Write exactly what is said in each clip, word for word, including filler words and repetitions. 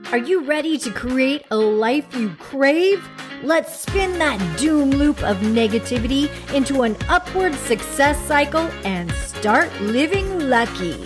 Are you ready to create a life you crave? Let's spin that doom loop of negativity into an upward success cycle and start living lucky.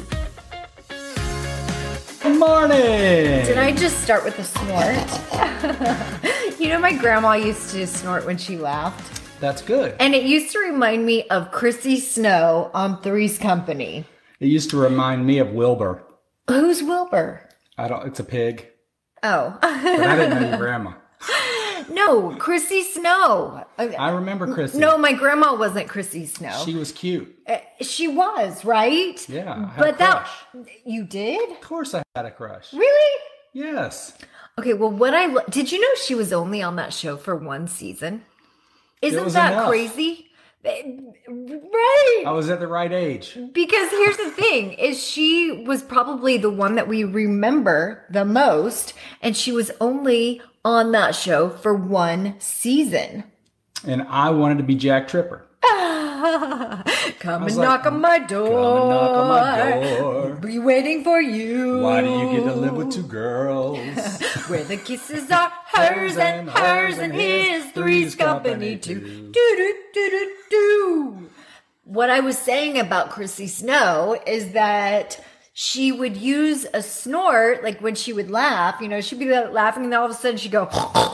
Good morning! Did I just start with a snort? You know, my grandma used to snort when she laughed. That's good. And it used to remind me of Chrissy Snow on Three's Company. It used to remind me of Wilbur. Who's Wilbur? I don't, it's a pig. Oh. But I didn't know your grandma. No, Chrissy Snow. I remember Chrissy. No, my grandma wasn't Chrissy Snow. She was cute. Uh, she was, right? Yeah, I had but a crush. that you did? Of course I had a crush. Really? Yes. Okay, well, what I lo- did you know she was only on that show for one season? Isn't was that enough. crazy? Right. I was at the right age. Because here's the thing, is she was probably the one that we remember the most, and she was only on that show for one season. And I wanted to be Jack Tripper. Come and like, knock on my door. Come and knock on my door. Be waiting for you. Why do you get to live with two girls? Where the kisses are hers and hers and his, three's company too. Do do do do do. What I was saying about Chrissy Snow is that she would use a snort, like when she would laugh, you know, she'd be laughing and all of a sudden she'd go,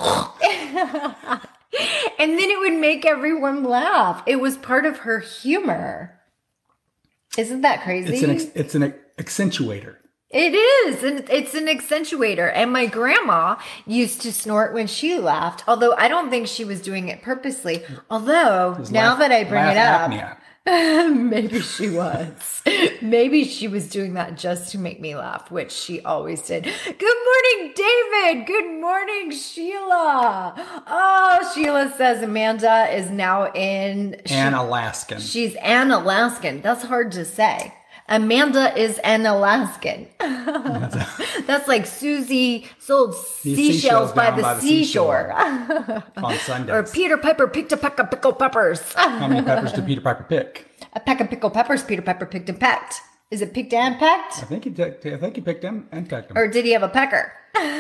and then it would make everyone laugh. It was part of her humor. Isn't that crazy? It's an ex- it's an accentuator. It is. And it's an accentuator. And my grandma used to snort when she laughed, although I don't think she was doing it purposely. Although now laugh, that I bring it up, apnea. maybe she was. Maybe she was doing that just to make me laugh, which she always did. Good morning, David. Good morning, Sheila. Oh, Sheila says Amanda is now in... An Alaskan. She's an Alaskan. That's hard to say. Amanda is an Alaskan. That's like Susie sold seashells, seashells by, down the by the seashore. On Sundays. Or Peter Piper picked a peck of pickled peppers. How many peppers did Peter Piper pick? A peck of pickled peppers Peter Piper picked and pecked. Is it picked and pecked? I think he, t- I think he picked them and pecked them. Or did he have a pecker?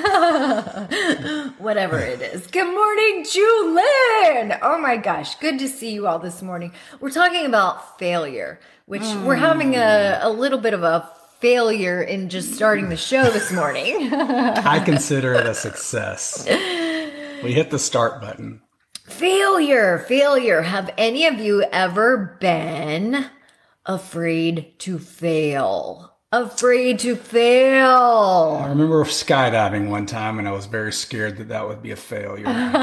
Whatever it is. Good morning, Julin. Oh my gosh. Good to see you all this morning. We're talking about failure, which mm. we're having a, a little bit of a failure in just starting the show this morning. I consider it a success. We hit the start button. Failure, failure. Have any of you ever been afraid to fail? Afraid to fail. I remember skydiving one time and I was very scared that that would be a failure.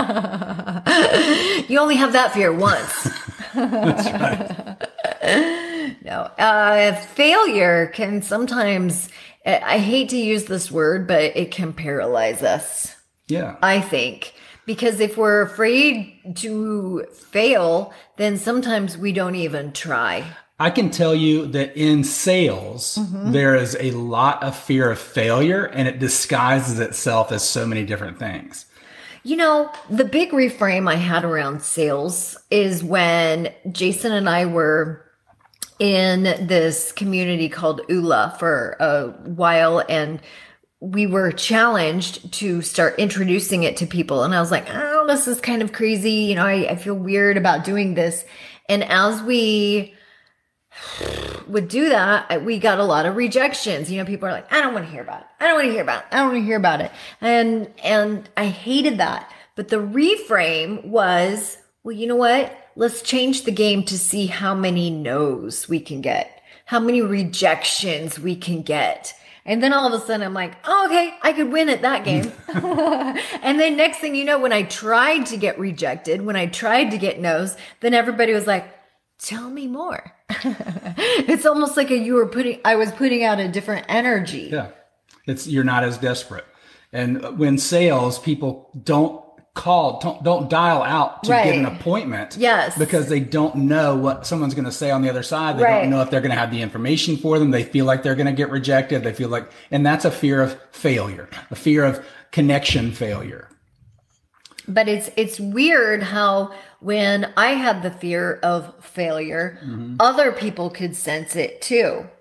You only have that fear once. That's right. No, uh, failure can sometimes, I hate to use this word, but it can paralyze us. Yeah. I think. Because if we're afraid to fail, then sometimes we don't even try. I can tell you that in sales, mm-hmm. there is a lot of fear of failure and it disguises itself as so many different things. You know, the big reframe I had around sales is when Jason and I were in this community called U L A for a while, and we were challenged to start introducing it to people. And I was like, oh, this is kind of crazy. You know, I, I feel weird about doing this. And as we would do that, we got a lot of rejections. You know, people are like, I don't want to hear about it. I don't want to hear about it. I don't want to hear about it. And, and I hated that. But the reframe was, well, you know what? Let's change the game to see how many no's we can get, how many rejections we can get. And then all of a sudden I'm like, oh, okay, I could win at that game. And then next thing you know, when I tried to get rejected, when I tried to get no's, then everybody was like, tell me more. It's almost like a, you were putting, I was putting out a different energy. Yeah. It's, you're not as desperate. And when sales, people don't call, don't, don't dial out to right. get an appointment. Yes. Because they don't know what someone's going to say on the other side. They right. don't know if they're going to have the information for them. They feel like they're going to get rejected. They feel like, and that's a fear of failure, a fear of connection failure. But it's it's weird how when I had the fear of failure, mm-hmm. other people could sense it too.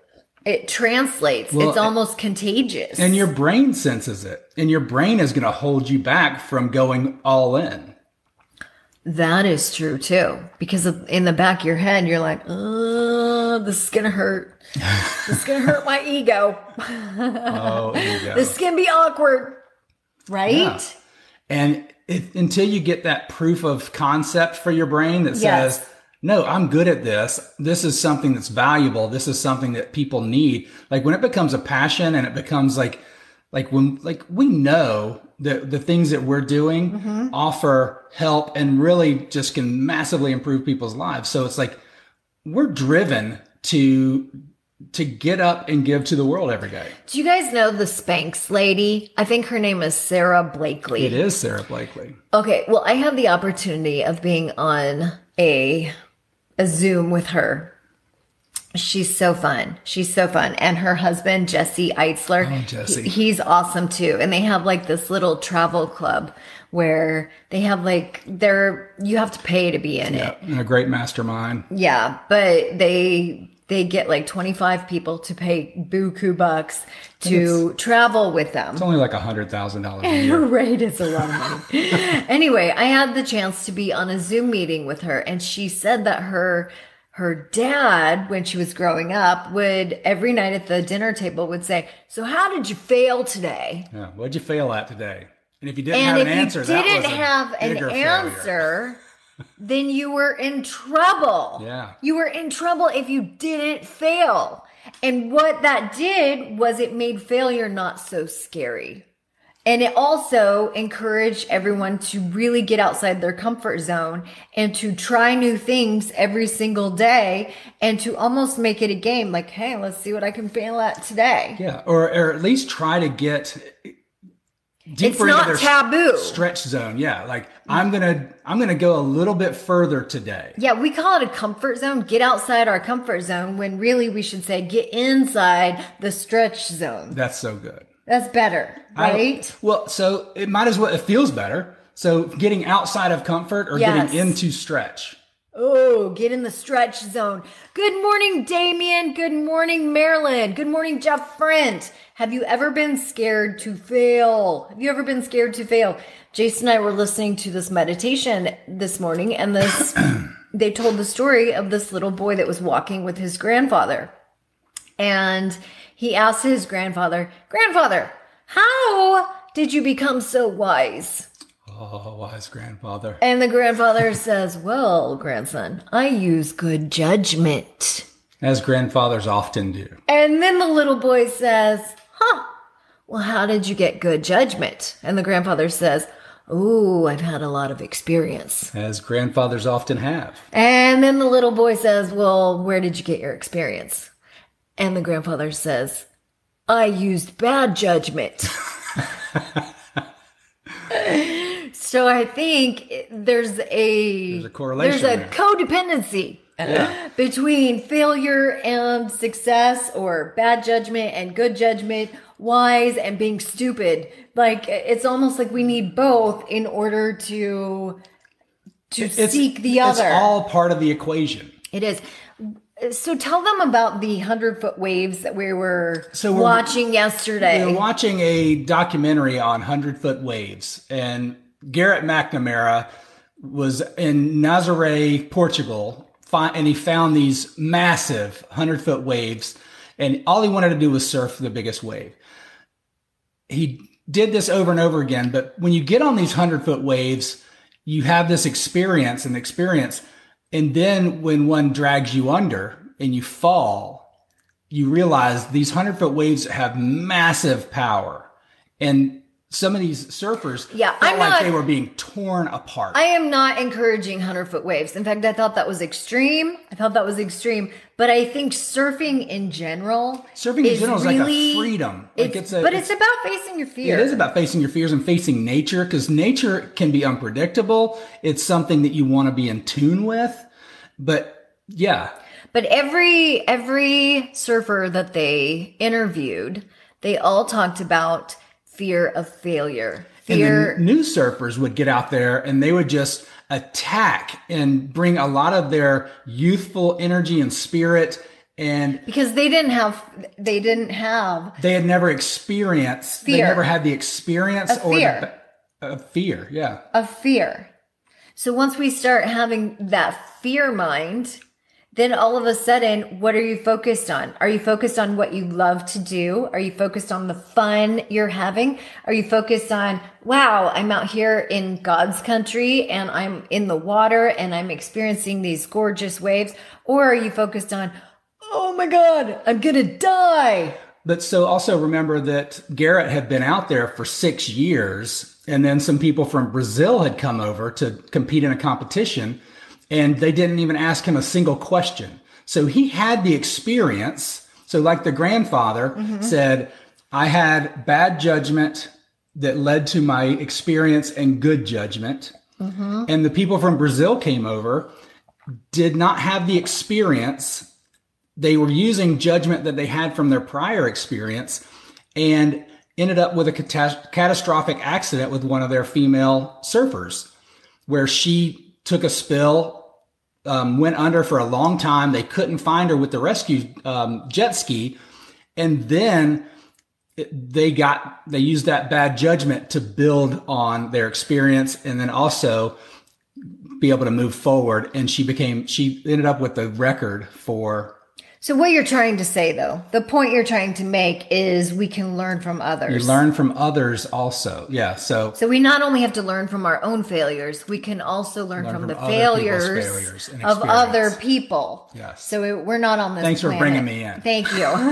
It translates. Well, it's almost contagious. And your brain senses it. And your brain is going to hold you back from going all in. That is true too. Because in the back of your head, you're like, oh, this is going to hurt. This is going to hurt my ego. Oh, ego. This is going to be awkward. Right? Yeah. And it, until you get that proof of concept for your brain that Yes. says, no, I'm good at this. This is something that's valuable. This is something that people need. Like when it becomes a passion and it becomes like, like when, like we know that the things that we're doing mm-hmm. offer help and really just can massively improve people's lives. So it's like, we're driven to, to get up and give to the world every day. Do you guys know the Spanx lady? I think her name is Sarah Blakely. It is Sarah Blakely. Okay. Well, I had the opportunity of being on a, a Zoom with her. She's so fun. She's so fun. And her husband, Jesse Eitzler, oh, Jesse. He, he's awesome too. And they have like this little travel club where they have like, they're, you have to pay to be in yeah, it. And a great mastermind. Yeah. But they, they get like twenty-five people to pay buku bucks to travel with them. It's only like a hundred thousand dollars a year. Right. It's a lot of money. Anyway, I had the chance to be on a Zoom meeting with her, and she said that her, her dad, when she was growing up, would every night at the dinner table would say, so how did you fail today? Yeah. What'd you fail at today? And if you didn't And have if an answer, you that didn't was a have an bigger failure. answer, then you were in trouble. Yeah. You were in trouble if you didn't fail. And what that did was it made failure not so scary. And it also encouraged everyone to really get outside their comfort zone and to try new things every single day and to almost make it a game. Like, hey, let's see what I can fail at today. Yeah. Or, or at least try to get deeper It's not into their taboo. stretch zone. Yeah. Like I'm going to, I'm going to go a little bit further today. Yeah, we call it a comfort zone. Get outside our comfort zone when really we should say get inside the stretch zone. That's so good. That's better, right? I, well, so it might as well, it feels better. So getting outside of comfort or Yes. getting into stretch. Oh, get in the stretch zone. Good morning, Damien. Good morning, Marilyn. Good morning, Jeff Frent. Have you ever been scared to fail? Have you ever been scared to fail? Jason and I were listening to this meditation this morning, and this they told the story of this little boy that was walking with his grandfather. And he asked his grandfather, Grandfather, how did you become so wise? Oh, wise grandfather. And the grandfather says, well, grandson, I use good judgment. As grandfathers often do. And then the little boy says, huh, well, how did you get good judgment? And the grandfather says, ooh, I've had a lot of experience. As grandfathers often have. And then the little boy says, well, where did you get your experience? And the grandfather says, I used bad judgment. So I think there's a, there's a correlation. There's a there. codependency yeah. between failure and success, or bad judgment and good judgment, wise and being stupid. Like it's almost like we need both in order to to it's, seek the other. It's all part of the equation. It is. So tell them about the hundred foot waves that we were so we're, watching yesterday. We were watching a documentary on hundred foot waves, and Garrett McNamara was in Nazaré, Portugal, and he found these massive hundred foot waves, and all he wanted to do was surf the biggest wave. He did this over and over again, but when you get on these hundred foot waves, you have this experience and experience. And then when one drags you under and you fall, you realize these hundred foot waves have massive power. And some of these surfers yeah, felt I'm like not, they were being torn apart. I am not encouraging hundred foot waves. In fact, I thought that was extreme. I thought that was extreme. But I think surfing in general, surfing in general is really, like a freedom. Like it's, it's a, but it's, it's about facing your fear. It is about facing your fears and facing nature, because nature can be unpredictable. It's something that you want to be in tune with. But yeah. But every every surfer that they interviewed, they all talked about fear of failure. Fear. And the new surfers would get out there and they would just attack and bring a lot of their youthful energy and spirit And because they didn't have, they didn't have, they had never experienced, fear. they never had the experience of or fear. the of fear. Yeah. Of fear. So once we start having that fear mind, then all of a sudden, what are you focused on? Are you focused on what you love to do? Are you focused on the fun you're having? Are you focused on, wow, I'm out here in God's country and I'm in the water and I'm experiencing these gorgeous waves? Or are you focused on, oh my God, I'm going to die? But so also remember that Garrett had been out there for six years and then some people from Brazil had come over to compete in a competition. And they didn't even ask him a single question. So he had the experience. So like the grandfather mm-hmm. said, I had bad judgment that led to my experience and good judgment. Mm-hmm. And the people from Brazil came over, did not have the experience. They were using judgment that they had from their prior experience and ended up with a cat- catastrophic accident with one of their female surfers where she took a spill, um, went under for a long time. They couldn't find her with the rescue um, jet ski. And then it, they got, they used that bad judgment to build on their experience and then also be able to move forward. And she became, she ended up with the record for. So what you're trying to say, though, the point you're trying to make is we can learn from others. You learn from others also. Yeah. So, so we not only have to learn from our own failures, we can also learn, learn from, from the failures, failures of other people. Yes. So it, we're not on this Thanks planet. for bringing me in. Thank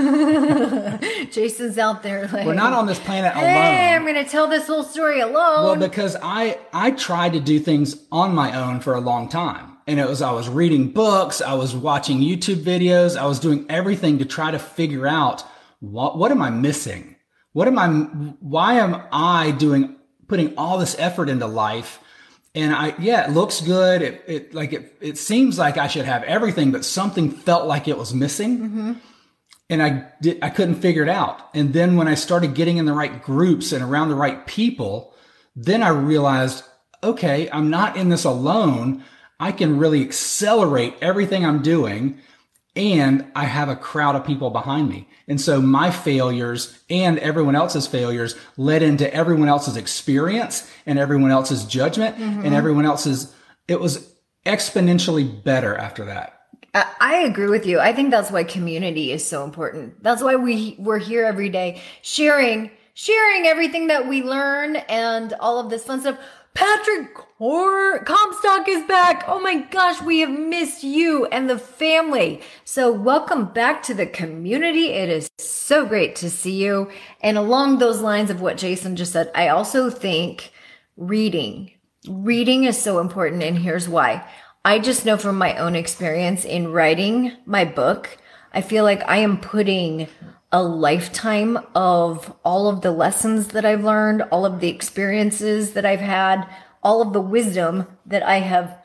you. Jason's out there like, we're not on this planet alone. Hey, I'm going to tell this whole story alone. Well, because I, I tried to do things on my own for a long time. And it was, I was reading books, I was watching YouTube videos, I was doing everything to try to figure out what, what am I missing? What am I, why am I doing, putting all this effort into life? And I, yeah, it looks good. It, it like, it, it seems like I should have everything, but something felt like it was missing. Mm-hmm. And I did, I couldn't figure it out. And then when I started getting in the right groups and around the right people, then I realized, okay, I'm not in this alone. I can really accelerate everything I'm doing and I have a crowd of people behind me. And so my failures and everyone else's failures led into everyone else's experience and everyone else's judgment mm-hmm. and everyone else's, it was exponentially better after that. I agree with you. I think that's why community is so important. That's why we, we're here every day sharing, sharing everything that we learn and all of this fun stuff. Patrick Comstock is back. Oh my gosh, we have missed you and the family. So welcome back to the community. It is so great to see you. And along those lines of what Jason just said, I also think reading, reading is so important. And here's why. I just know from my own experience in writing my book, I feel like I am putting a lifetime of all of the lessons that I've learned, all of the experiences that I've had, all of the wisdom that I have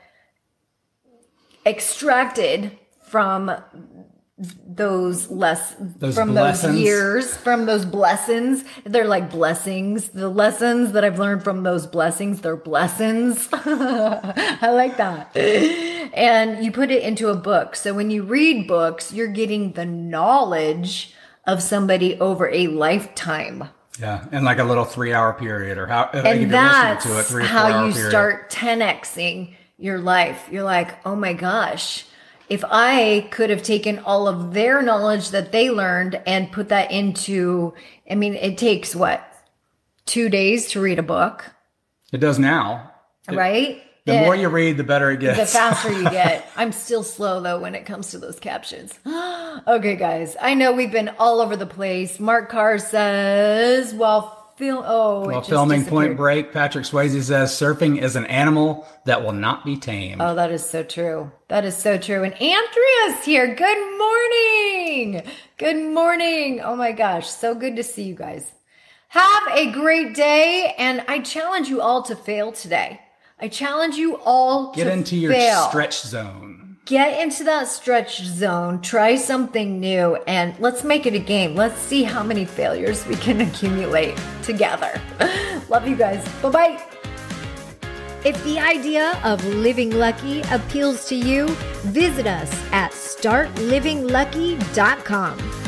extracted from those less those from blessings. those years, from those blessings. They're like blessings. The lessons that I've learned from those blessings, they're blessings. I like that. And you put it into a book. So when you read books, you're getting the knowledge of somebody over a lifetime. Yeah, in like a little three-hour period, or how and that's to it, three how you period. start ten Xing your life. You're like, oh my gosh, if I could have taken all of their knowledge that they learned and put that into, I mean, it takes what, two days to read a book? It does now, right? It, the it, more you read, the better it gets. The faster you get. I'm still slow though when it comes to those captions. Okay, guys, I know we've been all over the place. Mark Carr says, while film, oh, while filming Point Break, Patrick Swayze says, surfing is an animal that will not be tamed. Oh, that is so true. That is so true. And Andrea's here. Good morning. Good morning. Oh my gosh, so good to see you guys. Have a great day, and I challenge you all to fail today. I challenge you all Get to into your fail. stretch zone. Get into that stretch zone. Try something new, and let's make it a game. Let's see how many failures we can accumulate together. Love you guys. Bye-bye. If the idea of living lucky appeals to you, visit us at start living lucky dot com.